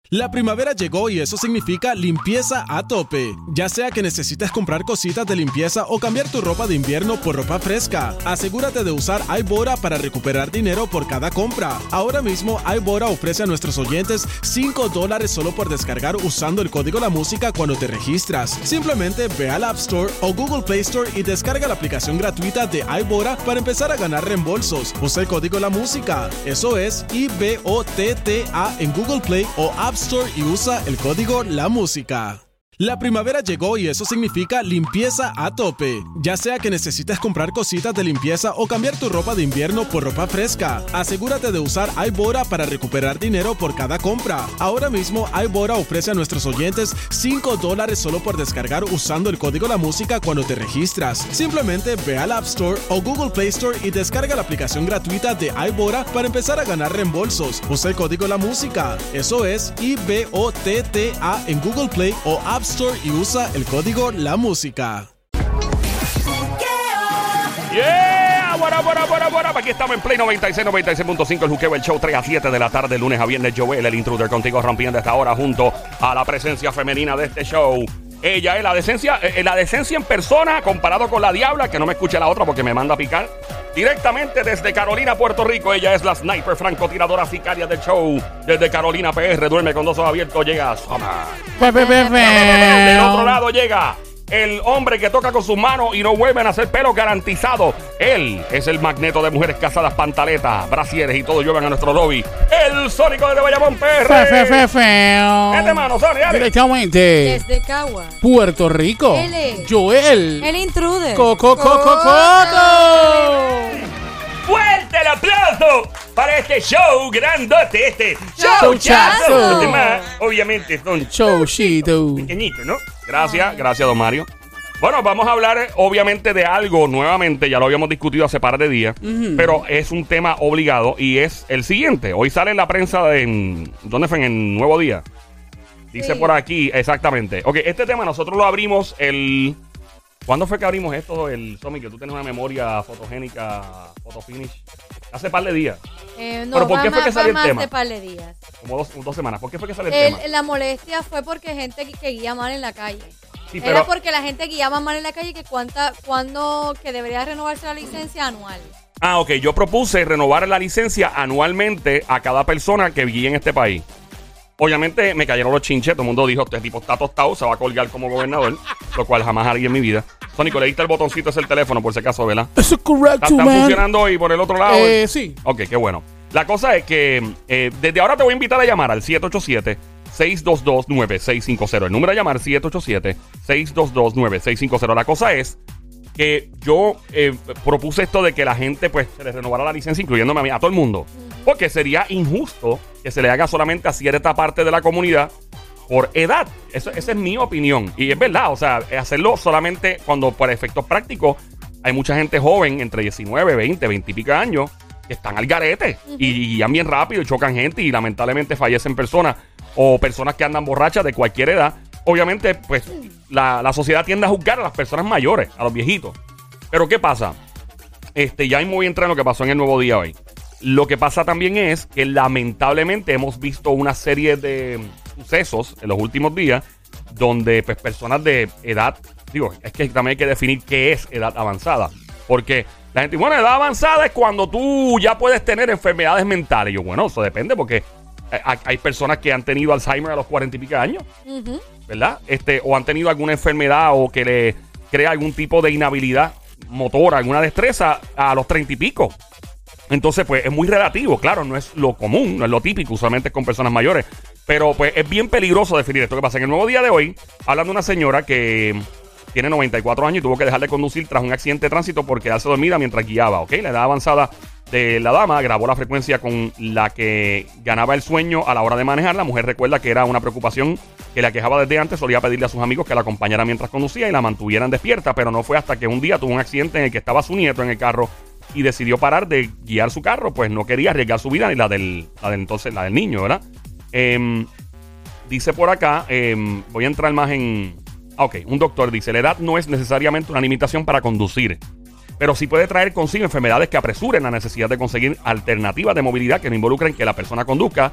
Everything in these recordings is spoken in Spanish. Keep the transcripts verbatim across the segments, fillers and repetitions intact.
La primavera llegó y eso significa limpieza a tope. Ya sea que necesites comprar cositas de limpieza o cambiar tu ropa de invierno por ropa fresca, asegúrate de usar iBora para recuperar dinero por cada compra. Ahora mismo iBora ofrece a nuestros oyentes cinco dólares solo por descargar usando el código La Música cuando te registras. Simplemente ve al App Store o Google Play Store y descarga la aplicación gratuita de iBora para empezar a ganar reembolsos. Usa el código La Música. Eso es I B O T T A en Google Play o App Store y usa el código La Música. La primavera llegó y eso significa limpieza a tope. Ya sea que necesites comprar cositas de limpieza o cambiar tu ropa de invierno por ropa fresca, asegúrate de usar iBora para recuperar dinero por cada compra. Ahora mismo iBora ofrece a nuestros oyentes cinco dólares solo por descargar usando el código La Música cuando te registras. Simplemente ve al App Store o Google Play Store y descarga la aplicación gratuita de iBora para empezar a ganar reembolsos. Usa el código La Música. Eso es I B O T T A en Google Play o App Store y usa el código La Música. Yeah, buena, buena, buena, buena. Aquí estamos en Play noventa y seis, noventa y seis punto cinco, el Juqueo, el show tres a siete de la tarde, lunes a viernes. Joel, el intruder, contigo rompiendo esta hora junto a la presencia femenina de este show. Ella es la decencia, eh, la decencia en persona comparado con la diabla, que no me escuche la otra porque me manda a picar. Directamente desde Carolina, Puerto Rico, ella es la sniper francotiradora sicaria del show. Desde Carolina P R, duerme con dos ojos abiertos, llega Soma. Del otro lado llega el hombre que toca con sus manos y no vuelven a hacer pelo garantizado. Él es el magneto de mujeres casadas, pantaletas, brasieres y todo llevan a nuestro lobby. El Sónico de Bayamón P R. Fe, fe, fe, feo. Este mano, Sony, dale. Directamente. Desde Cagua, Puerto Rico. Él es Joel. el intruder. Coco, coco, coco. Fuerte el aplauso para este show grandote, este Showchazo. Los demás, obviamente, son Showchito. pequeñitos, ¿no? Gracias, gracias, don Mario. Bueno, vamos a hablar eh, obviamente de algo nuevamente, ya lo habíamos discutido hace par de días, uh-huh. pero es un tema obligado y es el siguiente. Hoy sale en la prensa de... En, ¿dónde fue? En el Nuevo Día. Dice sí. Por aquí, exactamente. Ok, este tema nosotros lo abrimos el... ¿Cuándo fue que abrimos esto? El Somi, que tú tienes una memoria fotogénica, fotofinish. Hace par de días. Eh, no, ¿Pero por qué va fue que más, salió va el más tema? de par de días. Como dos, dos semanas. ¿Por qué fue que salió el, el tema? La molestia fue porque gente que, que guía mal en la calle. Sí, Era pero, porque la gente guiaba mal en la calle que cuánta, cuando que debería renovarse la licencia anual. Ah, ok. Yo propuse renovar la licencia anualmente a cada persona que guíe en este país. Obviamente me cayeron los chinches. Todo el mundo dijo, este tipo está tostado, se va a colgar como gobernador. Lo cual jamás haría en mi vida. Sónico, le diste el botoncito, es el teléfono, por si acaso, ¿verdad? Eso es correcto, ¿Está man. funcionando hoy por el otro lado? Eh, sí. Ok, qué bueno. La cosa es que eh, desde ahora te voy a invitar a llamar al siete ocho siete, seis dos dos, nueve seis cinco cero. El número a llamar siete ocho siete, seis dos dos, nueve seis cinco cero. La cosa es que yo eh, propuse esto de que la gente pues se le renovara la licencia, incluyéndome a mí, a todo el mundo. Porque sería injusto que se le haga solamente a cierta parte de la comunidad por edad. Eso, esa es mi opinión. Y es verdad, o sea, hacerlo solamente cuando por efectos prácticos hay mucha gente joven, entre diecinueve, veinte, veinte y pico años, que están al garete uh-huh. y guían bien rápido y chocan gente y lamentablemente fallecen personas o personas que andan borrachas de cualquier edad. Obviamente, pues, la, la sociedad tiende a juzgar a las personas mayores, a los viejitos. Pero, ¿qué pasa? Este, ya voy a entrar en lo que pasó en el Nuevo Día hoy. Lo que pasa también es que lamentablemente hemos visto una serie de sucesos en los últimos días donde pues personas de edad, digo, es que también hay que definir qué es edad avanzada, porque la gente, bueno, edad avanzada es cuando tú ya puedes tener enfermedades mentales. Y yo, bueno, eso depende porque hay, hay personas que han tenido Alzheimer a los cuarenta y pico años, uh-huh. ¿verdad? Este, o han tenido alguna enfermedad o que le crea algún tipo de inhabilidad motora, alguna destreza a los treinta y pico. Entonces, pues, es muy relativo. Claro, no es lo común, no es lo típico, usualmente es con personas mayores. Pero, pues, es bien peligroso definir esto que pasa. En el Nuevo Día de hoy, hablan de una señora que tiene noventa y cuatro años y tuvo que dejar de conducir tras un accidente de tránsito por quedarse dormida mientras guiaba, ¿ok? La edad avanzada de la dama grabó la frecuencia con la que ganaba el sueño a la hora de manejar. La mujer recuerda que era una preocupación que la quejaba desde antes. Solía pedirle a sus amigos que la acompañaran mientras conducía y la mantuvieran despierta, pero no fue hasta que un día tuvo un accidente en el que estaba su nieto en el carro y decidió parar de guiar su carro, pues no quería arriesgar su vida ni la del, la de entonces, la del niño, ¿verdad? Eh, dice por acá, eh, voy a entrar más en... Ok, un doctor dice, la edad no es necesariamente una limitación para conducir, pero sí puede traer consigo enfermedades que apresuren la necesidad de conseguir alternativas de movilidad que no involucren que la persona conduzca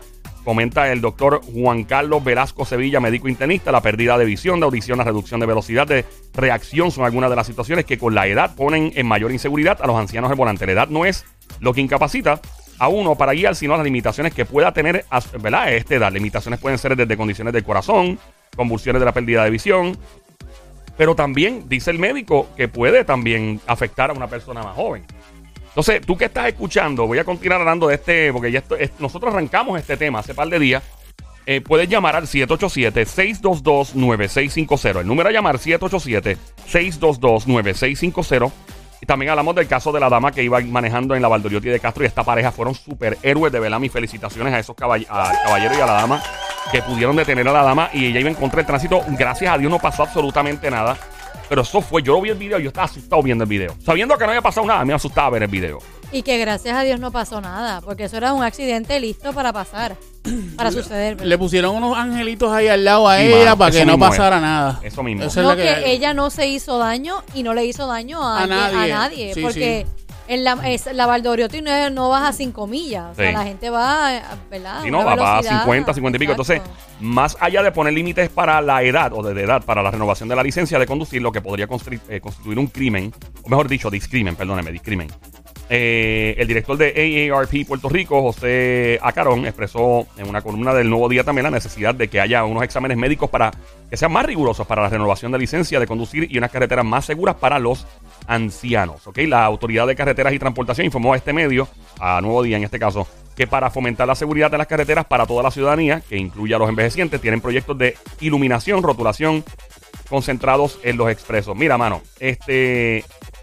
Comenta el doctor Juan Carlos Velasco Sevilla, médico internista, la pérdida de visión, de audición, la reducción de velocidad de reacción son algunas de las situaciones que con la edad ponen en mayor inseguridad a los ancianos al volante. La edad no es lo que incapacita a uno para guiar, sino las limitaciones que pueda tener, ¿verdad?, a esta edad. Limitaciones pueden ser desde condiciones del corazón, convulsiones de la pérdida de visión, pero también dice el médico que puede también afectar a una persona más joven. Entonces, tú que estás escuchando, voy a continuar hablando de este, porque ya esto, es, nosotros arrancamos este tema hace par de días. Eh, puedes llamar al siete ocho siete, seis dos dos, nueve seis cinco cero. El número a llamar siete ocho siete, seis dos dos, nueve seis cinco cero. Y también hablamos del caso de la dama que iba manejando en la Valdoriotti de Castro, y esta pareja fueron superhéroes, de verdad. Mis felicitaciones a esos caball a caballeros y a la dama que pudieron detener a la dama, y ella iba en contra del tránsito. Gracias a Dios no pasó absolutamente nada. Pero eso fue, yo vi el video y yo estaba asustado viendo el video. Sabiendo que no había pasado nada, me asustaba ver el video. Y que gracias a Dios no pasó nada, porque eso era un accidente listo para pasar, para suceder. ¿verdad? Le pusieron unos angelitos ahí al lado a Sí, ella mano, para eso que no mismo pasara es. nada. Eso mismo. Eso es No, lo que, que- ella no se hizo daño y no le hizo daño a, A alguien- nadie. a nadie, Sí, porque en la, es, la Valdoriotti no, no vas a cinco millas, o sea, Sí. la gente va, ¿verdad? Si Una no, va para velocidad, cincuenta, cincuenta y pico. Entonces, exacto. más allá de poner límites para la edad o de edad para la renovación de la licencia de conducir, lo que podría constri- eh, constituir un crimen, o mejor dicho, discrimen, perdóneme, discrimen. Eh, el director de A A R P Puerto Rico, José Acarón, expresó en una columna del Nuevo Día también la necesidad de que haya unos exámenes médicos para que sean más rigurosos para la renovación de licencia de conducir y unas carreteras más seguras para los ancianos. ¿Ok? La Autoridad de Carreteras y Transportación informó a este medio, a Nuevo Día en este caso, que para fomentar la seguridad de las carreteras para toda la ciudadanía, que incluye a los envejecientes, tienen proyectos de iluminación, rotulación concentrados en los expresos. Mira, mano, este...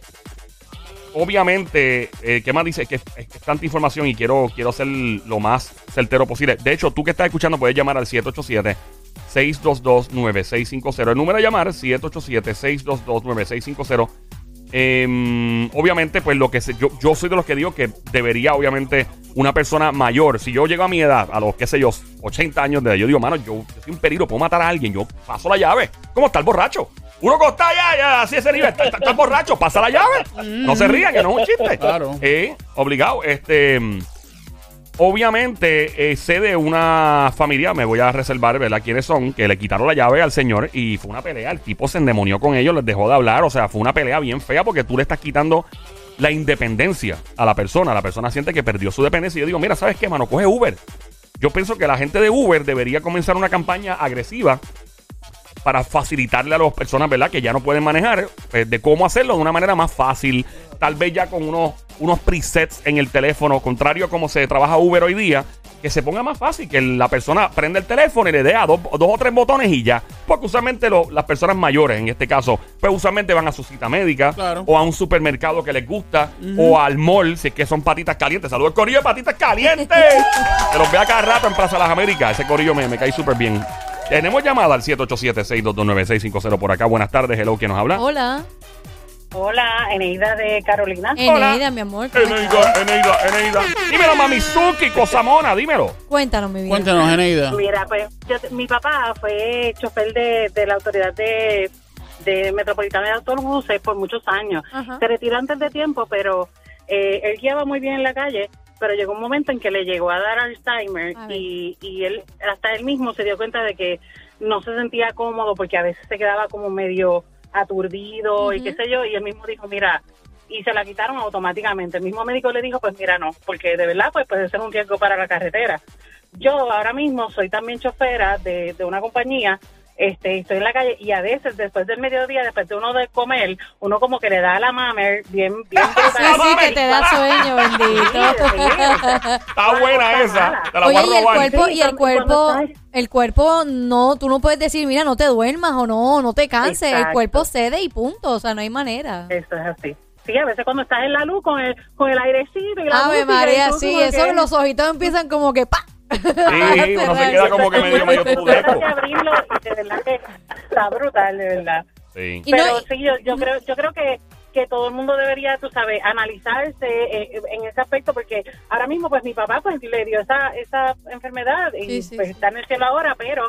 Obviamente, eh, ¿qué más dice? Que es, es tanta información y quiero, quiero ser lo más certero posible. De hecho, tú que estás escuchando puedes llamar al siete ocho siete, seis dos dos, nueve seis cinco cero. El número a llamar, siete ocho siete, seis dos dos, nueve seis cinco cero. Eh, obviamente, pues lo que se, yo, yo soy de los que digo que debería, obviamente, una persona mayor, si yo llego a mi edad, a los, qué sé yo, ochenta años de edad, yo digo, mano, yo, yo soy un peligro, puedo matar a alguien, yo paso la llave. ¿Cómo está el borracho? Uno costa ya, ya, así ese nivel, está, está, está borracho, pasa la llave. No se rían, que no es un chiste. Claro. Eh, obligado. Este, obviamente, eh, sé de una familia, me voy a reservar, ¿verdad? Quiénes son, que le quitaron la llave al señor y fue una pelea. El tipo se endemonió con ellos, les dejó de hablar. O sea, fue una pelea bien fea porque tú le estás quitando la independencia a la persona. La persona siente que perdió su dependencia. Y yo digo, mira, ¿sabes qué, mano? Coge Uber. Yo pienso que la gente de Uber debería comenzar una campaña agresiva para facilitarle a las personas, ¿verdad?, que ya no pueden manejar, pues, de cómo hacerlo de una manera más fácil, tal vez ya con unos, unos presets en el teléfono, contrario a cómo se trabaja Uber hoy día, que se ponga más fácil, que la persona prenda el teléfono y le dé a dos, dos o tres botones y ya, porque usualmente lo, las personas mayores, en este caso, pues usualmente van a su cita médica, Claro. o a un supermercado que les gusta, o al mall, si es que son patitas calientes. Saludos, corillo de patitas calientes, que los vea cada rato en Plaza Las Américas. Ese corillo me, me cae súper bien. Tenemos llamada al siete ocho siete, seis dos dos, nueve seis cinco cero por acá. Buenas tardes, hello, ¿quién nos habla? Hola, Hola, Eneida de Carolina. Eneida, mi amor. ¿cómo estás? Eneida, Eneida, Eneida. Dímelo, Mamizuki, Cosamona, dímelo. Cuéntanos, mi vida. Cuéntanos, Eneida. Mira, pues yo- mi papá fue chofer de, de la autoridad de, de Metropolitana de Autobuses por muchos años. Ajá. Se retiró antes de tiempo, pero eh, él guiaba muy bien en la calle, pero llegó un momento en que le llegó a dar Alzheimer A ver. y, y él hasta él mismo se dio cuenta de que no se sentía cómodo porque a veces se quedaba como medio aturdido y Ujú. qué sé yo, y él mismo dijo, mira, y se la quitaron automáticamente. El mismo médico le dijo, pues mira, no, porque de verdad pues puede ser un riesgo para la carretera. Yo ahora mismo soy también chofera de, de una compañía, este, estoy en la calle y a veces después del mediodía, después de uno de comer, uno como que le da a la mamer bien, bien Sí, brutal. sí, que te da sueño, bendito. Está buena esa. Te la voy Oye, a y el robar. cuerpo, y el Sí, cuando cuerpo, estás- el cuerpo no, tú no puedes decir, mira, no te duermas o no, no te canses. El Exacto. cuerpo cede y punto, o sea, no hay manera. Eso es así. Sí, a veces cuando estás en la luz con el, con el airecito y la Ave música, María, y tú sí, como eso que- los ojitos empiezan como que ¡pa! Sí, uno se queda como que medio, medio Tienes tudeco. que abrirlo y de verdad que está brutal, de verdad. Sí. Y no- Pero sí, yo, yo creo yo creo que, que todo el mundo debería, tú sabes, analizarse eh, en ese aspecto, porque ahora mismo, pues, mi papá, pues, le dio esa esa enfermedad y Sí, sí, pues sí. está en el cielo ahora, pero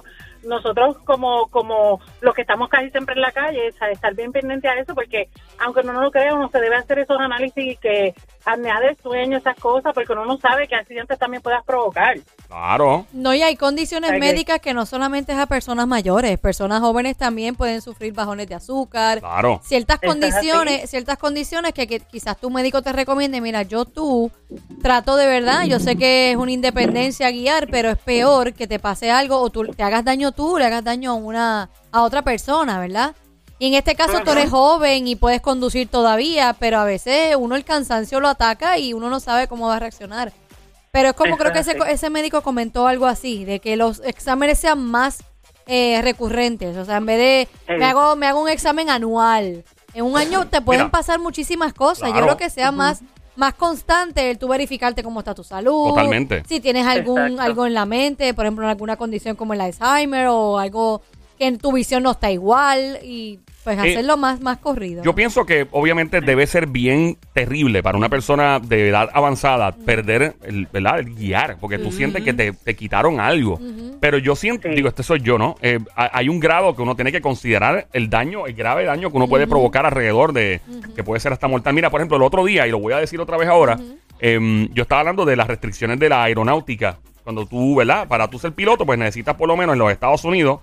nosotros como como los que estamos casi siempre en la calle, o sea, estar bien pendiente a eso, porque aunque uno no lo crea, uno se debe hacer esos análisis que apnea del sueño, esas cosas, porque uno no sabe qué accidentes también puedas provocar. Claro. No, y hay condiciones Okay. médicas que no solamente es a personas mayores, personas jóvenes también pueden sufrir bajones de azúcar, Claro. ciertas ¿Eso es condiciones, así? ciertas condiciones que, que quizás tu médico te recomiende, mira, yo tú trato de verdad, yo sé que es una independencia guiar, pero es peor que te pase algo o tú te hagas daño tú, le hagas daño a una a otra persona, ¿verdad? Y en este caso tú eres joven y puedes conducir todavía, pero a veces uno el cansancio lo ataca y uno no sabe cómo va a reaccionar. Pero es como Eso creo que es ese, así. ese médico comentó algo así, de que los exámenes sean más eh, recurrentes. O sea, en vez de Sí. me hago me hago un examen anual, en un año te pueden Mira. pasar muchísimas cosas. Claro. Yo creo que sea más más constante el tú verificarte cómo está tu salud. Totalmente. Si tienes algún Exacto. algo en la mente, por ejemplo, alguna condición como el Alzheimer o algo que en tu visión no está igual y pues Eh, hacerlo más más corrido. Yo pienso que obviamente debe ser bien terrible para una persona de edad avanzada perder el, ¿verdad? el guiar, porque tú sientes que te, te quitaron algo. Pero yo siento, Sí. digo, este soy yo, ¿no? Eh, ha- hay un grado que uno tiene que considerar el daño, el grave daño que uno puede provocar alrededor de, que puede ser hasta mortal. Mira, por ejemplo, el otro día, y lo voy a decir otra vez ahora, em, yo estaba hablando de las restricciones de la aeronáutica. Cuando tú, ¿verdad? Para tú ser piloto, pues necesitas por lo menos en los Estados Unidos,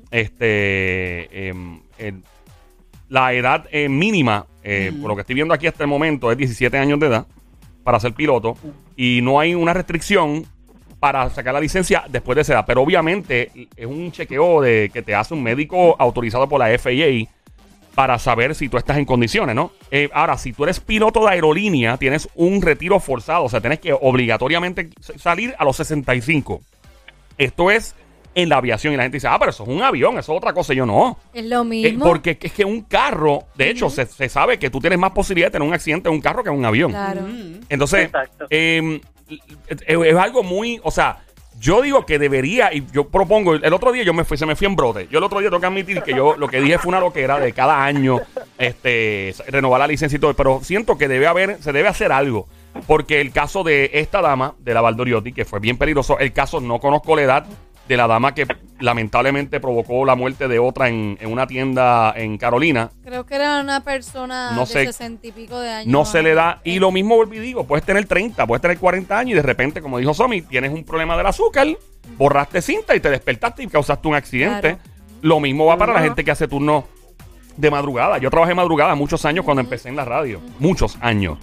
este, em, el- la edad eh, mínima, eh, por lo que estoy viendo aquí hasta el momento, es diecisiete años de edad para ser piloto. Y no hay una restricción para sacar la licencia después de esa edad. Pero obviamente es un chequeo de que te hace un médico autorizado por la F A A para saber si tú estás en condiciones, ¿no? Eh, ahora, si tú eres piloto de aerolínea, tienes un retiro forzado. O sea, tienes que obligatoriamente salir a los sesenta y cinco. Esto es en la aviación. Y la gente dice, ah, pero eso es un avión, eso es otra cosa. Y yo, no. Es lo Eh, mismo. porque es que un carro, de hecho, se, se sabe que tú tienes más posibilidad de tener un accidente en un carro que en un avión. Claro. Entonces, Exacto. eh, es, es algo muy, o sea, yo digo que debería, y yo propongo, el otro día yo me fui, se me fui en brote. Yo el otro día tengo que admitir que yo lo que dije fue una loquera de cada año este renovar la licencia y todo, pero siento que debe haber, se debe hacer algo. Porque el caso de esta dama, de la Valdoriotti, que fue bien peligroso, el caso no conozco la edad de la dama que lamentablemente provocó la muerte de otra en, en una tienda en Carolina. Creo que era una persona No de sé. sesenta y pico de años. No se le da. Eh, Y lo mismo volví y digo, puedes tener treinta, puedes tener cuarenta años y de repente, como dijo Somi, tienes un problema del azúcar, borraste cinta y te despertaste y causaste un accidente. Claro. Lo mismo va para la gente que hace turnos de madrugada. Yo trabajé madrugada muchos años cuando empecé en la radio. Muchos años.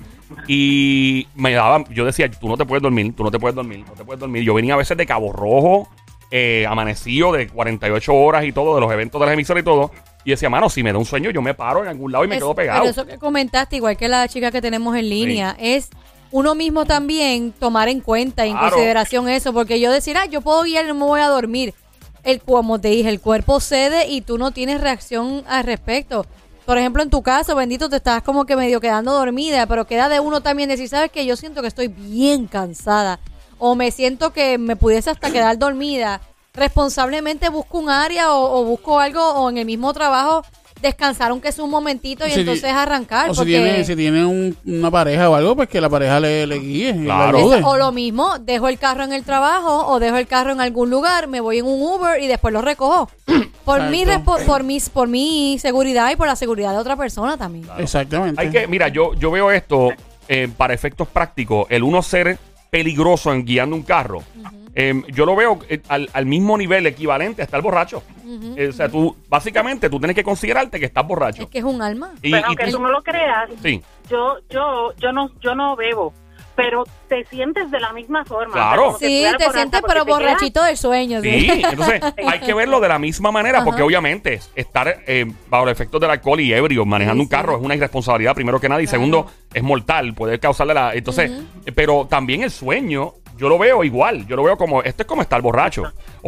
Y me daba, yo decía, tú no te puedes dormir, tú no te puedes dormir, no te puedes dormir. Yo venía a veces de Cabo Rojo, eh, amanecido de cuarenta y ocho horas y todo, de los eventos de las emisoras y todo. Y decía, mano, si me da un sueño, yo me paro en algún lado y me Es- quedo pegado. Pero eso que comentaste, igual que la chica que tenemos en línea, es uno mismo también tomar en cuenta, en Claro. consideración eso, porque yo decir, ah, yo puedo guiar y no me voy a dormir. El, como te dije, el cuerpo cede y tú no tienes reacción al respecto. Por ejemplo, en tu caso, bendito, te estás como que medio quedando dormida, pero queda de uno también decir, ¿sabes qué? Yo siento que estoy bien cansada o me siento que me pudiese hasta quedar dormida. Responsablemente busco un área o, o busco algo o en el mismo trabajo descansar aunque sea un momentito y Si entonces ti- arrancar. O si porque tiene, si tiene un- una pareja o algo, pues que la pareja le, le guíe y Claro. le ayude. o lo mismo, dejo el carro en el trabajo o dejo el carro en algún lugar, me voy en un Uber y después lo recojo. Por mi, Exacto. respo- por, mi, por mi seguridad y por la seguridad de otra persona también. Exactamente. Hay que, mira, yo, yo veo esto eh, para efectos prácticos, el uno ser peligroso en guiando un carro. eh, yo lo veo eh, al, al mismo nivel equivalente a estar borracho. Eh, o sea, tú, básicamente, tú tienes que considerarte que estás borracho. Es que es un alma. Y, Pero y aunque tú- tú no lo creas, sí, yo yo yo no yo no bebo, pero te sientes de la misma forma. Claro. como que Sí, estuvieras te borracha, sientes porque pero te quedas- borrachito del sueño. sí. ¿sí? Entonces, hay que verlo de la misma manera, porque Ajá. obviamente estar eh, bajo los efectos del alcohol y ebrio manejando Sí, un carro sí. es una irresponsabilidad, primero que nada, y Claro. segundo, es mortal, puede causarle la. Entonces, eh, pero también el sueño. Yo lo veo igual, yo lo veo como, esto es como estar borracho.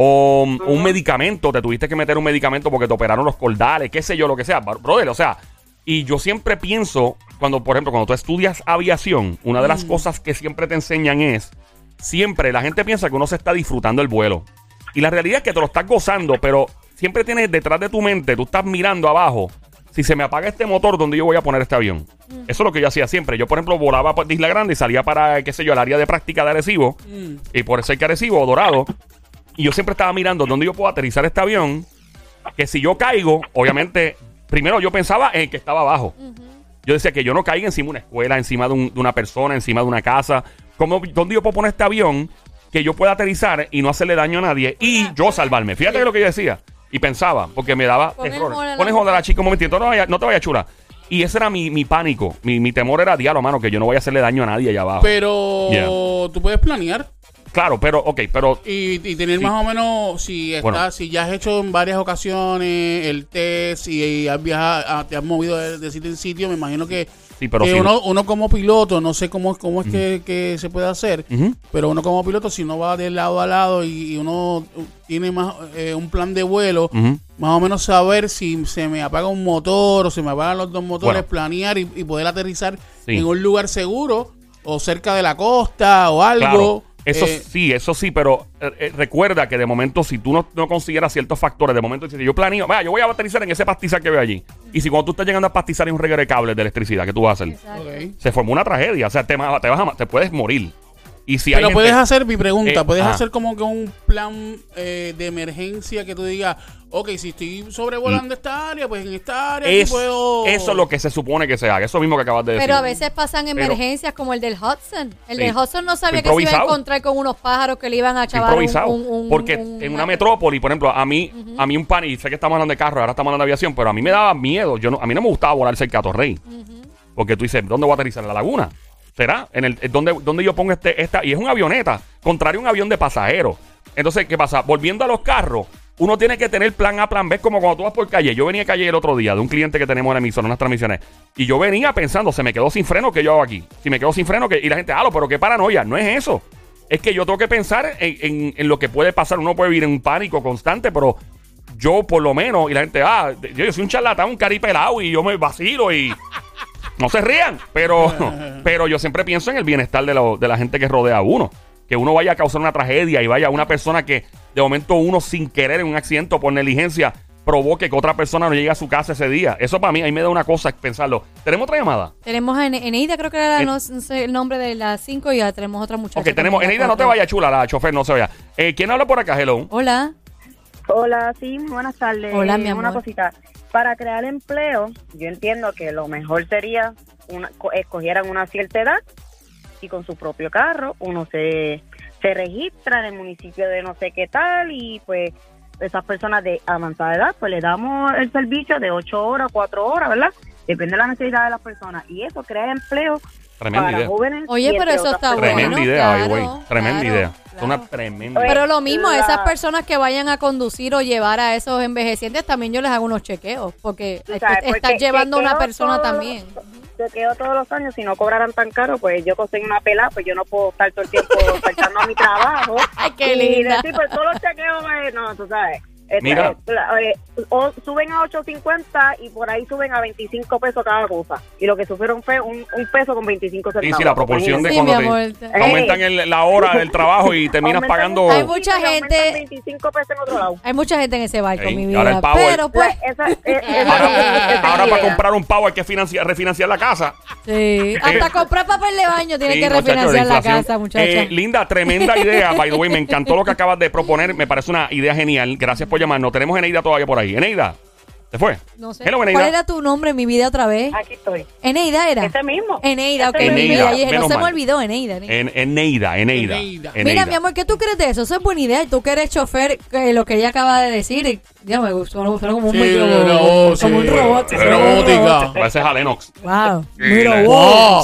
O um, un medicamento, te tuviste que meter un medicamento porque te operaron los cordales, qué sé yo, lo que sea. Brother, o sea, y yo siempre pienso, cuando, por ejemplo, cuando tú estudias aviación, una de las cosas que siempre te enseñan es, siempre la gente piensa que uno se está disfrutando el vuelo. Y la realidad es que te lo estás gozando, pero siempre tienes detrás de tu mente, tú estás mirando abajo, si se me apaga este motor, ¿dónde yo voy a poner este avión? Eso es lo que yo hacía siempre. Yo, por ejemplo, volaba por Isla Grande y salía para, qué sé yo, el área de práctica de Arecibo. Y por eso hay que Arecibo o Dorado. Y yo siempre estaba mirando dónde yo puedo aterrizar este avión. Que si yo caigo, obviamente, primero yo pensaba en el que estaba abajo. Uh-huh. Yo decía que yo no caiga encima de una escuela, encima de, un, de una persona, encima de una casa. ¿Cómo, ¿Dónde yo puedo poner este avión que yo pueda aterrizar y no hacerle daño a nadie y yo salvarme? Fíjate sí. lo que yo decía. Y pensaba, porque me daba terror. Pones joder a la chica un momentito, no, vaya, no te vayas chula. Y ese era mi, mi pánico. Mi, mi temor era, diablo, mano, que yo no voy a hacerle daño a nadie allá abajo. Pero yeah. tú puedes planear. Claro, pero, ok, pero... Y, y tener sí. más o menos, si está, bueno. si ya has hecho en varias ocasiones el test y, y has viajado, te has movido de, de sitio en sitio, me imagino que, sí, pero que sí. uno, uno como piloto, no sé cómo, cómo es uh-huh. que, que se puede hacer, uh-huh. pero uno como piloto, si no va de lado a lado y, y uno tiene más eh, un plan de vuelo, uh-huh. más o menos saber si se me apaga un motor o se me apagan los dos motores, bueno. planear y, y poder aterrizar sí. en un lugar seguro o cerca de la costa o algo. Claro. Eso eh, sí, eso sí, pero eh, recuerda que de momento, si tú no, no consideras ciertos factores, de momento dices, yo planeo, vaya, yo voy a aterrizar en ese pastizal que veo allí. Y si cuando tú estás llegando a pastizar en un reguero de cables de electricidad, ¿qué tú vas a hacer? Okay. Se formó una tragedia, o sea, te, te, vas a, te puedes morir. Y si pero hay puedes gente, hacer, mi pregunta, eh, puedes ajá. hacer como que un plan eh, de emergencia que tú digas, ok, si estoy sobrevolando mm. esta área, pues en esta área es, puedo... Eso es lo que se supone que se haga, eso mismo que acabas de decir. Pero a veces pasan emergencias pero, como el del Hudson. El sí. del Hudson no sabía que se iba a encontrar con unos pájaros que le iban a chavar improvisado. Un, un, un, Porque un, en una metrópoli, por ejemplo, a mí, uh-huh. a mí un pan, y sé que estamos hablando de carro, ahora estamos hablando de aviación, pero a mí me daba miedo. Yo no, a mí no me gustaba volar cerca de Torrey. Uh-huh. Porque tú dices, ¿dónde voy a aterrizar? ¿En la laguna? ¿Será? En el donde, donde yo pongo este esta y es una avioneta, contrario a un avión de pasajeros. Entonces, ¿qué pasa? Volviendo a los carros, uno tiene que tener plan A, plan B, como cuando tú vas por calle. Yo venía a calle el otro día de un cliente que tenemos en la emisora, unas transmisiones, y yo venía pensando, se me quedó sin freno, ¿qué yo hago aquí? Si me quedo sin freno, ¿qué? Y la gente, ah, pero qué paranoia. No es eso. Es que yo tengo que pensar en, en, en lo que puede pasar. Uno puede vivir en un pánico constante, pero yo por lo menos, y la gente, ah, yo, yo soy un charlatán, un caripelado, y yo me vacilo y... No se rían, pero, pero yo siempre pienso en el bienestar de, lo, de la gente que rodea a uno. Que uno vaya a causar una tragedia y vaya una persona que de momento uno sin querer en un accidente o por negligencia provoque que otra persona no llegue a su casa ese día. Eso para mí, ahí me da una cosa pensarlo. ¿Tenemos otra llamada? Tenemos a Eneida, creo que era en, no sé el nombre de las cinco y ya tenemos otra muchacha. Ok, tenemos, Eneida, no te vaya chula, la chofer, no se vaya. Eh, ¿Quién habla por acá, hello? Hola. Hola, sí, buenas tardes. Hola, mi amor. Una cosita. Para crear empleo, yo entiendo que lo mejor sería una, escogieran una cierta edad y con su propio carro uno se, se registra en el municipio de no sé qué tal y pues esas personas de avanzada edad pues le damos el servicio de ocho horas, cuatro horas, ¿verdad? Depende de la necesidad de las personas y eso crea empleo. Tremenda para idea. Jóvenes. Oye, pero eso está bueno. Tremenda idea, claro, güey. Tremenda claro, idea. Claro. Es una tremenda idea. Pero lo mismo, La... esas personas que vayan a conducir o llevar a esos envejecientes, también yo les hago unos chequeos, porque estás llevando a una persona todo, también. Chequeo todos los años, si no cobraran tan caro, pues yo conseguí una pelada, pues yo no puedo estar todo el tiempo faltando a mi trabajo. Ay, qué y linda. decir, pues todos los chequeos, pues, no, tú sabes. Mira. Eh, o suben a ocho cincuenta y por ahí suben a veinticinco pesos cada cosa. Y lo que sufrieron fue un, un peso con veinticinco centavos. Y si la proporción de sí, cuando amor, te, te aumentan el, la hora del trabajo y terminas pagando... Hay mucha gente... veinticinco pesos en otro lado. Hay mucha gente en ese barco, Ey, mi vida. ahora el pavo, pero pues... La, esa, esa, ahora esa ahora para comprar un pavo hay que financiar, refinanciar la casa. Sí, hasta comprar papel de baño tienes sí, que refinanciar la casa, muchacha. Eh, Linda, tremenda idea, by the way. Me encantó lo que acabas de proponer. Me parece una idea genial. Gracias por llamarnos. Tenemos Eneida todavía por ahí. Eneida, ¿se fue? No sé. Hello, ¿Cuál era tu nombre en mi vida otra vez? Aquí estoy. Eneida era. Ese mismo. Eneida, ok. Ese Mi Eneida, vida. Yo dije, no se mal. me olvidó, Eneida. Eneida. En, Eneida, Eneida, Eneida. Eneida. Mira, mi amor, ¿qué tú crees de eso? Eso es buena idea. Y tú que eres chofer, que lo que ella acaba de decir, ya me gustó, suena como un, Sí, micro, no, como sí. un robot. Robótica. Parece a Lennox. Wow. Sí, Mira, le- wow.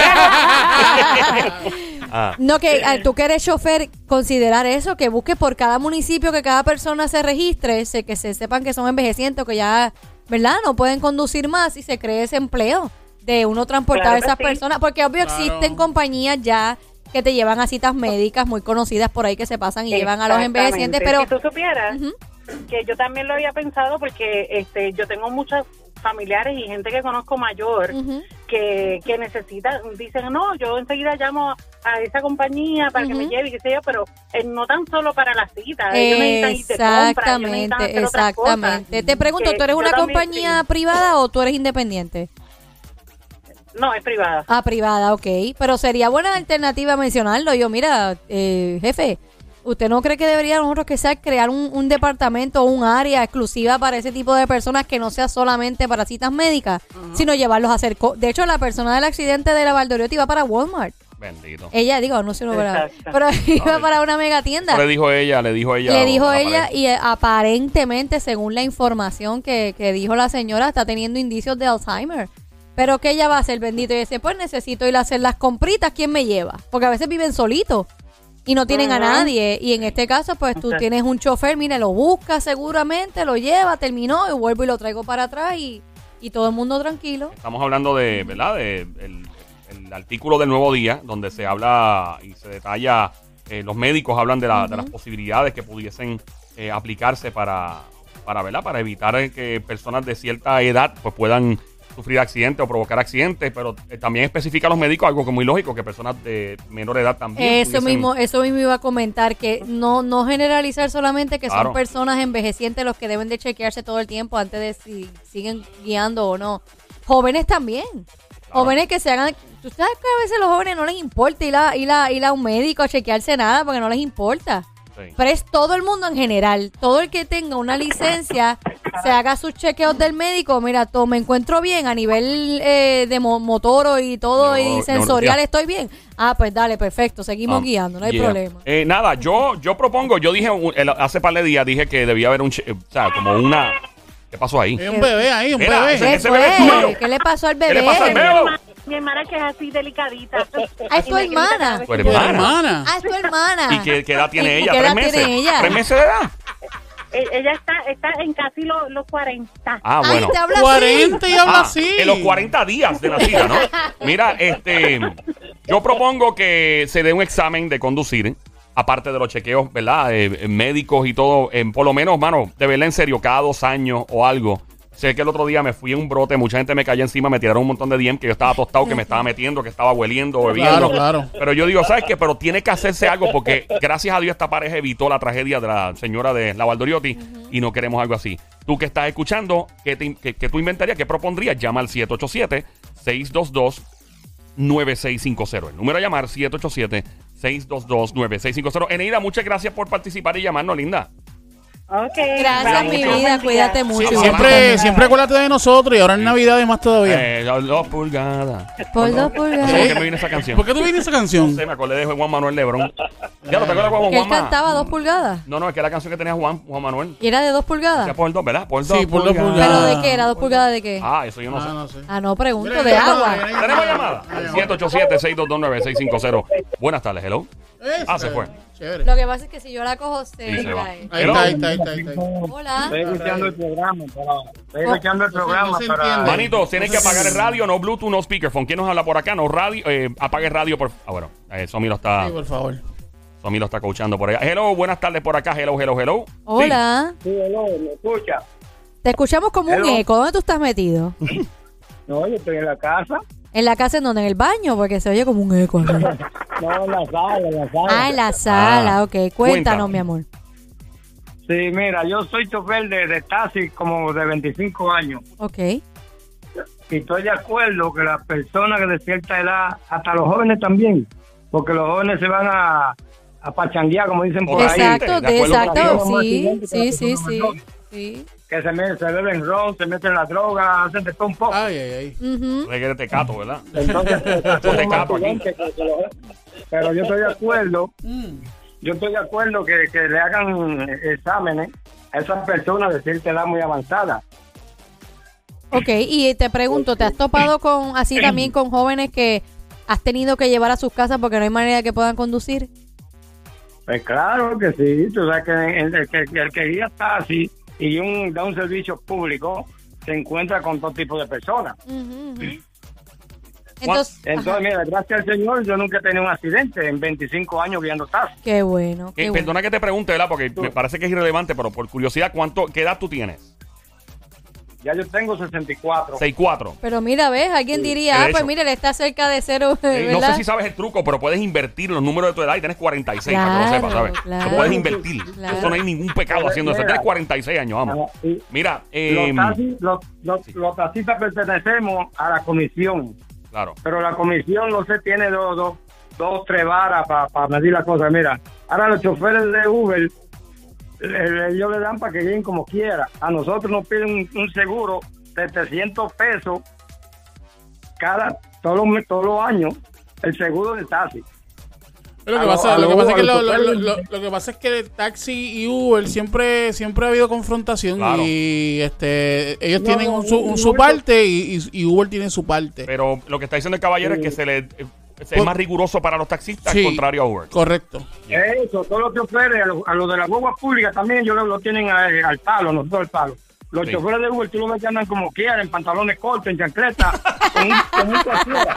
Ah. No, que eh, tú que eres chofer, considerar eso, que busques por cada municipio que cada persona se registre, se, que se sepan que son envejecientes o que ya, ¿verdad? No pueden conducir más y se cree ese empleo de uno transportar Claro a que esas sí. personas, porque obvio Claro. existen compañías ya que te llevan a citas médicas muy conocidas por ahí que se pasan y llevan a los Exactamente. envejecientes, pero... Si tú supieras Ujú. que yo también lo había pensado porque este yo tengo muchos familiares y gente que conozco mayor Ujú. que, que necesitan, dicen, no, yo enseguida llamo a esa compañía para que Ujú. me lleve y qué sé yo, pero eh, no tan solo para la cita, ellos necesitan ir de compra, ellos necesitan Exactamente, hacer otras cosas. exactamente. Te pregunto, Que ¿tú eres yo una también, compañía sí. privada o tú eres independiente? No, es privada. Ah, privada, ok. Pero sería buena alternativa mencionarlo. Yo, mira, eh, jefe, ¿usted no cree que debería nosotros que sea crear un, un departamento o un área exclusiva para ese tipo de personas que no sea solamente para citas médicas, uh-huh. sino llevarlos a hacer... Co- de hecho, la persona del accidente de la Valdoriotti iba para Walmart. Bendito. Ella, digo, no sé, no, pero, pero iba no, para una mega tienda. Le dijo ella, le dijo ella. Le dijo ella y eh, aparentemente, según la información que, que dijo la señora, está teniendo indicios de Alzheimer. Pero ¿qué ella va a hacer, bendito? Y dice, pues necesito ir a hacer las compritas, ¿quién me lleva? Porque a veces viven solitos y no tienen uh-huh. a nadie. Y en este caso, pues tú okay. tienes un chofer, mire, lo busca seguramente, lo lleva, terminó y vuelvo y lo traigo para atrás y, y todo el mundo tranquilo. Estamos hablando de, ¿verdad? De el, el artículo del Nuevo Día, donde se habla y se detalla, eh, los médicos hablan de, la, uh-huh. de las posibilidades que pudiesen eh, aplicarse para, para, ¿verdad? Para evitar que personas de cierta edad pues puedan sufrir accidentes o provocar accidentes, pero eh, también especifica a los médicos algo que es muy lógico, que personas de menor edad también. Eso pudiesen... mismo, eso mismo iba a comentar, que no, no generalizar solamente que claro. son personas envejecientes los que deben de chequearse todo el tiempo antes de si siguen guiando o no. Jóvenes también. Claro. Jóvenes que se hagan... Tú sabes que a veces a los jóvenes no les importa ir a, ir a, ir a un médico a chequearse nada porque no les importa. Sí. Pero es todo el mundo en general. Todo el que tenga una licencia se haga sus chequeos del médico. Mira, todo, me encuentro bien a nivel eh, de mo- motor y todo no, y sensorial, no, estoy bien. Ah, pues dale, perfecto, seguimos um, guiando, no hay yeah. problema. Eh, nada, yo yo propongo, yo dije el, hace par de días, dije que debía haber un, che- o sea, como una... ¿Qué pasó ahí? Hay un bebé ahí, un Mira, bebé. Ese, ¿Qué, ese bebé es tuyo. ¿Qué le pasó al bebé? ¿Qué le pasó al bebé? Mi hermana que es así delicadita. Ah, es tu hermana. ¿Tu hermana? Ah, es tu hermana. ¿Y qué, qué edad tiene ella? ¿Qué ¿Tres edad meses? tiene ella? ¿Tres meses de edad? Ella está, está en casi los, los cuarenta. Ah, bueno. Ay, te habla cuarenta así. y habla ah, así. En los cuarenta días de nacida, ¿no? Mira, este, yo propongo que se dé un examen de conducir, aparte de los chequeos, ¿verdad? Eh, médicos y todo, eh, por lo menos, mano, de verla en serio, cada dos años o algo. Sé que el otro día me fui en un brote, mucha gente me cayó encima, me tiraron un montón de D M que yo estaba tostado, que me estaba metiendo, que estaba hueliendo, bebiendo. Claro, claro. Pero yo digo, ¿sabes qué? Pero tiene que hacerse algo porque gracias a Dios esta pareja evitó la tragedia de la señora de la Valdoriotti uh-huh. y no queremos algo así. Tú que estás escuchando, ¿qué, te, qué, qué tú inventarías? ¿Qué propondrías? Llama al siete ocho siete, seis dos dos, nueve seis cinco cero. El número a llamar, siete ocho siete, seis dos dos, nueve seis cinco cero. Eneida, muchas gracias por participar y llamarnos, linda. Okay. Gracias, mi vida, cuídate mucho. Sí, siempre, siempre acuérdate de nosotros y ahora en Navidad y más todavía. Eh, dos pulgadas. Por dos pulgadas. ¿Por qué me viene esa canción? ¿Por qué tú vienes esa canción? No sé, me acordé de Juan Manuel Lebrón. Ya lo te acuerdas con ¿Que él Juan cantaba dos pulgadas? No, no, es que la canción que tenía Juan, Juan Manuel. ¿Y era de dos pulgadas? Era por dos, ¿verdad? Por Sí, dos por dos pulgadas. pulgadas. ¿Pero de qué? ¿Era dos pulgadas de qué? Ah, eso yo no Ah, sé. no sé. Ah, no, pregunto, Mira, de mira, agua. mira, mira. ¿Tenemos llamada? siete ocho siete, seis dos dos, nueve seis cinco cero. Buenas tardes, hello. Ese, Ah, se fue. Chévere. Lo que pasa es que si yo la cojo, se Sí, se va. cae. Ahí está, ahí está, ahí está, ahí está. Hola. Estoy escuchando el programa para, estoy escuchando el No se- programa no se para. entiende. Manito, tienes No que sé apagar si- el radio, no Bluetooth, no speakerphone. ¿Quién nos habla por acá? No radio, eh, apague el radio por... Ah, bueno, eh, Somi lo está... Sí, por favor. Somi lo está coachando por allá. Hello, buenas tardes por acá. Hello, hello, hello. Hola. Sí, hello, ¿me escucha? Te escuchamos como un Hello. eco. ¿Dónde tú estás metido? No, yo estoy en la casa. ¿En la casa en donde? ¿En el baño? Porque se oye como un eco. ¿no? No, en la sala, en la sala. Ah, en la sala, Ah. ok. Cuéntanos, mi amor. Sí, mira, yo soy chofer de, de taxi como de veinticinco años. Ok. Y estoy de acuerdo que las personas que de cierta edad, hasta los jóvenes también, porque los jóvenes se van a, a pachanguear, como dicen por ahí. Exacto, de de acuerdo exacto. contigo. Sí, sí, Como sí, accidente, sí. como Sí. Que se, me, se beben ron, se meten la droga, hacen de todo un poco. Ay, ay, ay. Ujú. Reggae de tecato, ¿verdad? Entonces, Yo te cato aquí. accidente que se lo- pero yo estoy de acuerdo, yo estoy de acuerdo que, que le hagan exámenes a esas personas de cierta edad muy avanzada. Ok, y te pregunto, ¿te has topado con así también con jóvenes que has tenido que llevar a sus casas porque no hay manera de que puedan conducir? Pues claro que sí, tú sabes que el, el que el que guía taxi y un, da un servicio público se encuentra con todo tipo de personas. Ujú, ujú. Entonces, Entonces, ajá. mira, gracias al Señor, yo nunca he tenido un accidente en veinticinco años guiando taxi. Qué bueno, qué Eh, bueno. perdona que te pregunte, ¿verdad? Porque me parece que es irrelevante, pero por curiosidad, ¿cuánto, ¿qué edad tú tienes? Ya yo tengo sesenta y cuatro. seis cuatro. Pero mira, ves, alguien diría, de ah, pues hecho. mire, le está cerca de cero, Eh, no ¿verdad? sé si sabes el truco, pero puedes invertir los números de tu edad y tienes cuarenta y seis, para que lo Claro, sepas, ¿sabes? claro. Lo puedes invertir. Claro. Eso no hay ningún pecado haciendo eso. Mira. Tienes cuarenta y seis años, vamos. Ajá, y Mira, eh, Los, taxis, los, los, sí. los taxistas pertenecemos a la comisión, claro. pero la comisión no se tiene dos, dos, dos tres varas para medir las cosas. Mira, Ahora los choferes de Uber, ellos le dan para que lleguen como quiera. A nosotros nos piden un, un seguro de trescientos pesos cada todos los, todos los años, el seguro del taxi. Lo que, pasa, lo, que pasa es que lo, lo, lo, lo que pasa es que el taxi y Uber siempre siempre ha habido confrontación, claro. Y este ellos no, tienen un, su, un, su parte y, y Uber tiene su parte. Pero lo que está diciendo el caballero sí. es que se le es pues, más riguroso para los taxistas, sí, contrario a Uber. Correcto. Eso, todos los choferes, a los a lo de las guaguas públicas también, ellos lo tienen a, al palo, nosotros al palo. Los sí. choferes de Uber, tú los ves que andan como quieran, en pantalones cortos, en chancleta, con un, con un cualquiera.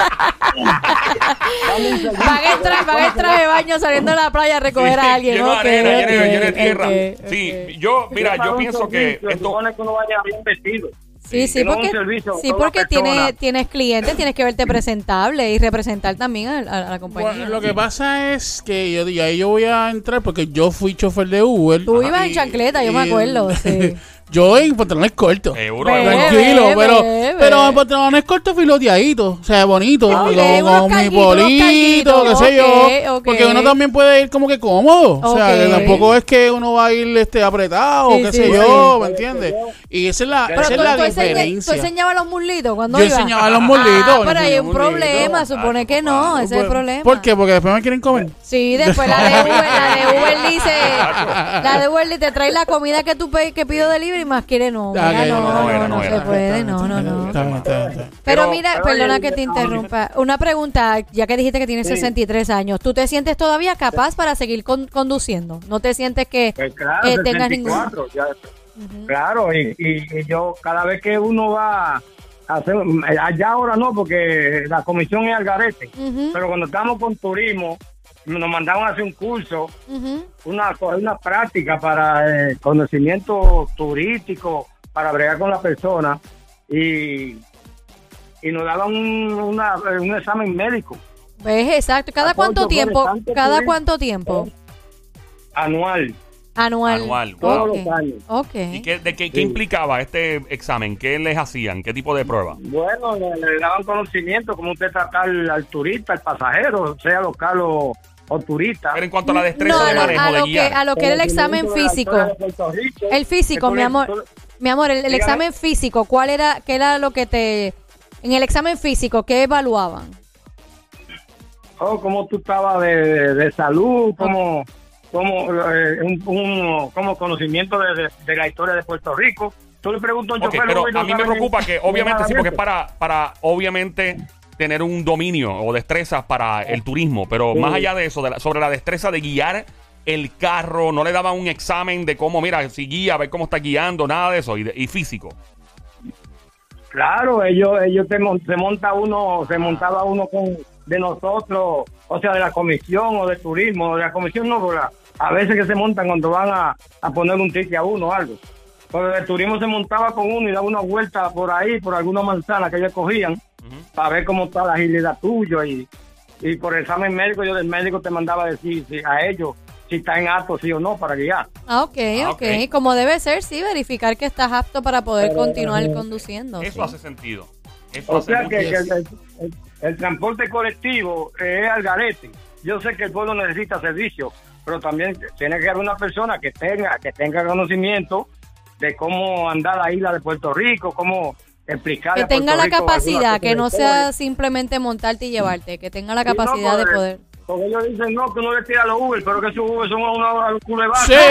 Van a entrar, van a entrar de baño saliendo a la playa a recoger sí, a alguien, lleno ¿no? de arena, okay, lleno, lleno de tierra. Okay, sí, okay. yo, mira, yo pienso que esto... supone que uno vaya bien vestido. Sí, sí, porque, sí, porque tienes, tienes clientes, tienes que verte presentable y representar también a, a, a la compañía. Bueno, lo que pasa es que yo, y ahí yo voy a entrar porque yo fui chofer de Uber. Tú ibas en chancleta, yo me acuerdo, sí. Yo en pantalones cortos. Seguro, bebe, tranquilo, bebe, pero bebe. pero en pantalones cortos filoteaditos, o sea, bonitos, okay, con, con mi polito, qué sé okay, yo, okay. Porque uno también puede ir como que cómodo, okay. O sea, que tampoco es que uno va a ir este apretado, sí, qué sí, sé sí, yo, sí. ¿Me entiendes? Y esa es la, esa es la diferencia. ¿Tú enseñabas los muslitos cuando Yo iba? enseñaba los muslitos. Ah, pero hay un problema, supone que no, ese es el problema. ¿Por qué? Porque después me quieren comer. Sí, después la de Uber, la de Uber dice, la de Uber te trae la comida que tú que pido delivery y más quiere no. No, no, no, no se puede, no, no, no. Pero mira, perdona que te interrumpa. Una pregunta, ya que dijiste que tienes sesenta y tres años, ¿tú te sientes todavía capaz para seguir con, conduciendo? ¿No te sientes que pues claro, eh, tengas ningún...? Ya, uh-huh. Claro, y, y, y yo cada vez que uno va a hacer, allá ahora no, porque la comisión es al garete, uh-huh. Pero cuando estamos con turismo, nos mandaban a hacer un curso, uh-huh. una, una práctica para eh, conocimiento turístico, para bregar con la persona, y, y nos daban un, una, un examen médico. ¿Ves? Exacto. ¿Cada cuánto tiempo? ¿Cada cuánto tiempo? Anual. Anual. Anual. Todos okay. los años. Okay. ¿Y qué, de qué, qué sí. implicaba este examen? ¿Qué les hacían? ¿Qué tipo de prueba? Bueno, le, le daban conocimiento, cómo usted trata al, al turista, al pasajero, sea local o, o turista. Pero en cuanto a la destreza no, de manejo a lo de guiar. Que, a lo que era el examen físico. Rico, el físico, mi amor. Mi amor, el, el examen físico, ¿cuál era, qué era lo que te... En el examen físico, ¿qué evaluaban? Oh, cómo tú estabas de, de, de salud, cómo... como eh, un, un como conocimiento de, de, de la historia de Puerto Rico. Tú le preguntas a un okay, chofer, pero no a mí me preocupa que obviamente sí, porque es para, para obviamente tener un dominio o destrezas para el turismo, pero sí. Más allá de eso, de la, sobre la destreza de guiar el carro, no le daban un examen de cómo, mira, si guía, a ver cómo está guiando, nada de eso, y, de, y físico. Claro, ellos, ellos te, se monta uno, se montaba uno con de nosotros, o sea, de la comisión o de turismo, de la comisión no, ¿verdad? A veces que se montan cuando van a, a poner un ticket a uno o algo. Porque el turismo se montaba con uno y daba una vuelta por ahí, por alguna manzana que ellos cogían, uh-huh. Para ver cómo está la agilidad tuya. Y, y por el examen médico, yo del médico te mandaba a decir si, a ellos si está en apto, sí o no, para guiar. Ah, ok, ah, ok. okay. Como debe ser, sí, verificar que estás apto para poder Pero, continuar eh, conduciendo. Eso sí. hace sentido. Eso o hace sea que, que el, el, el, el transporte colectivo es al garete. Yo sé que el pueblo necesita servicio, pero también tiene que haber una persona que tenga que tenga conocimiento de cómo andar la isla de Puerto Rico, cómo explicar que tenga la capacidad, que no sea simplemente montarte y llevarte, que tenga la capacidad de poder. Porque ellos dicen, no, que uno le tira a los Uber, pero que esos Uber son una culebada. ¡Sí!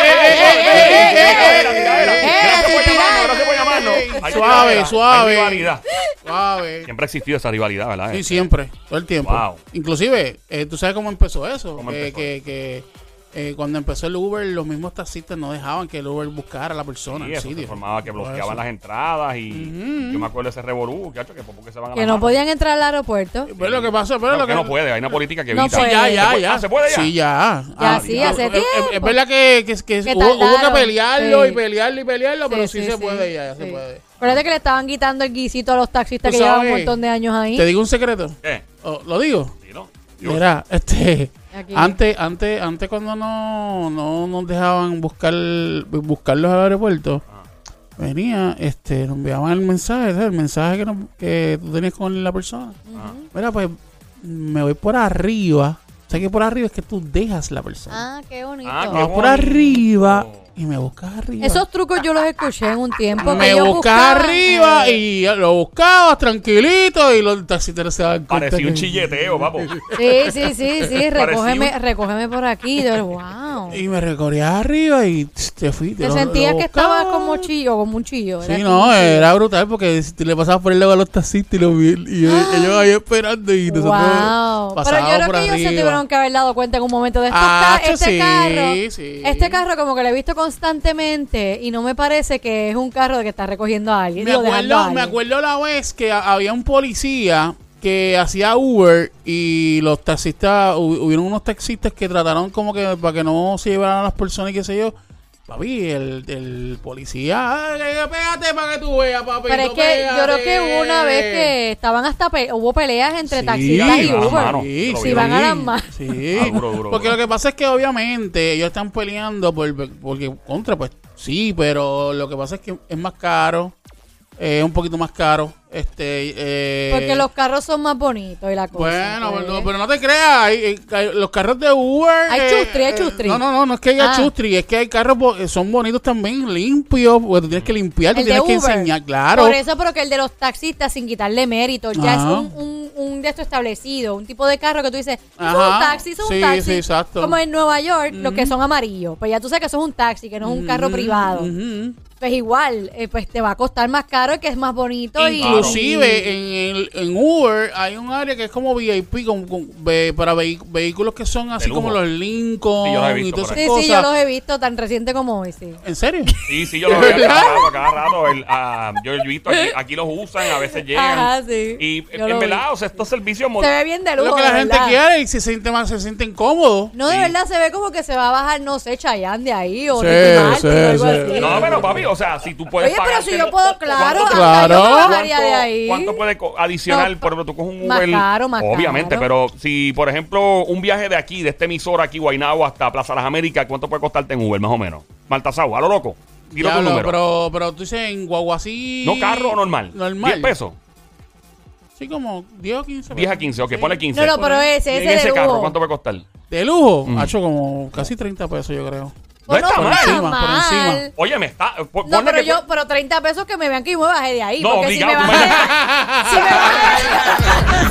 Suave, suave. Rivalidad. Suave. Siempre ha existido esa rivalidad, ¿verdad? Sí, siempre, todo el tiempo. Wow. Inclusive, eh, ¿tú sabes cómo empezó eso? ¿Cómo que, empezó? que, que eh, cuando empezó el Uber, los mismos taxistas no dejaban que el Uber buscara a la persona. Sí, eso se formaba que bloqueaban las entradas y uh-huh. Yo me acuerdo de ese revolú, que porque se van a que no mano. Podían entrar al aeropuerto. Sí. Pero lo que pasa, pero no, lo que, que no puede, hay una política que no evita. Puede. Sí, ya, ya, ¿Se ya. Ah, ¿se puede ya? Sí, ya. Ya, ah, sí, ya. hace Es, tiempo. es, es verdad que, que, que, que hubo, hubo que pelearlo sí. y pelearlo y pelearlo, sí, pero sí, sí se sí. puede ya, ya sí. se puede. Acuérdate que le estaban quitando el guisito a los taxistas que llevan un montón de años ahí. ¿Te digo un secreto? ¿Qué? Oh, ¿Lo digo? Sí, no. Mira, este... Aquí. Antes, antes, antes cuando no, no nos dejaban buscar buscarlos al aeropuerto, ah. venía, este, nos enviaban el mensaje, ¿sabes? El mensaje que, no, que tú tenías con la persona. Uh-huh. Mira, pues me voy por arriba O sea que por arriba es que tú dejas la persona. Ah, qué bonito. Ah, qué Vas por arriba y me buscas arriba. Esos trucos yo los escuché en un tiempo. Me que yo buscas buscaba, arriba eh. y lo buscabas tranquilito y los taxistas se dan cuenta. Parecía un que- chilleteo, papo. Sí, sí, sí, sí. Recógeme, Parecía recógeme por aquí. Yo, wow. Y me recorrías arriba y tss, te fui. Te lo- sentías lo que estabas buscaba. como chillo, como un chillo. Sí, era no, como un chillo. era brutal porque si tú le pasabas por el lado a los taxistas y, los vi- y ellos, ellos ahí esperando y nosotros Wow. Pero pasábamos yo creo por que ellos se arriba. tuvieron que haber dado cuenta en un momento de esto. Ah, Está- este sí, carro, sí. este carro como que lo he visto constantemente y no me parece que es un carro de que está recogiendo a alguien. Me digo, dejando a acuerdo, me alguien. acuerdo la vez que a- había un policía que hacía Uber y los taxistas, hu- hubieron unos taxistas que trataron como que para que no se llevaran a las personas y qué sé yo. Papi, el, el policía, "Ay, pégate para que tú veas, papi. Pero es que yo creo que hubo una vez que estaban hasta pe- hubo peleas entre Sí, taxistas y sí, Uber. mano. Sí, Lo Si vi, van lo a vi. las manos. Sí, Ah, duro, duro, porque duro. lo que pasa es que obviamente ellos están peleando por, porque contra, pues sí, pero lo que pasa es que es más caro, es un poquito más caro. Este, eh, Porque los carros son más bonitos y la cosa. Bueno, pues. pero, pero no te creas, hay, hay- los carros de Uber... Hay eh, chustri, hay eh, chustri. No, no, no, no es que haya Ah. chustri, es que hay carros, bo- eh, son bonitos también, limpios, porque tú tienes que limpiar, tú El de tienes que Uber. enseñar, claro. Por eso, pero que el de los taxistas, sin quitarle mérito, ya Ajá. es un, un, un de esto establecido, un tipo de carro que tú dices, eso es Ajá. un taxi, eso es Sí, un taxi. sí, exacto. Como en Nueva York, los que son amarillos. Pues ya tú sabes que eso es un taxi, que no es un carro Ujú, privado. ujú. Pues igual, eh, pues te va a costar más caro el que es más bonito. y Inclusive en, el, en Uber hay un área que es como V I P con, con- ve- para vehi- vehículos que son así De lujo. como los Lincoln Sí, yo los he y visto todas por esas Sí, cosas. sí, yo los he visto tan reciente como hoy, sí. ¿En serio? Sí, sí, yo lo veo a cada rato, a cada rato. El, ah, yo he visto aquí, aquí los usan, a veces llegan. Ajá, sí. Y Yo en lo verdad, vi. o sea, estos servicios... mo- Se ve bien de Es lujo, lo que la de gente verdad. quiere y se siente más, se sienten cómodos. No, de Sí. verdad se ve como que se va a bajar, no sé, Chayanne de ahí o Sí, Ricky Martin sí, o algo sí. así. No, pero papi, o sea, si tú puedes Oye, pero pagar... si yo puedo, claro, ¿cuánto te- Claro. hasta yo me bajaría de ¿Cuánto, ahí. cuánto puede co- adicional? No, por ejemplo, tú coges un más Uber. caro, más obviamente, caro. pero si, por ejemplo, un viaje de aquí, de esta emisora aquí, Guaynabo, hasta Plaza Las Américas, ¿cuánto puede costarte en Uber, más o menos? Maltasau, a lo loco. Tira tu Diablo, número. pero, pero tú dices en Guaguasí. No carro normal. Normal. diez pesos. Sí, como diez o quince. diez a quince, ok, Sí. ponle quince. No, no, pero ese, ¿Y en ese ese de carro, lujo. ¿cuánto puede costar? De lujo, Mm. ha hecho como casi treinta pesos, yo creo. No Pues está no mal. está Por encima, por mal. encima. Oye, me está. po- No, ponle pero que yo, cu- pero treinta pesos que me vean que yo me bajé de ahí. No, porque si me obligado, tú bajé, me- si me bajé,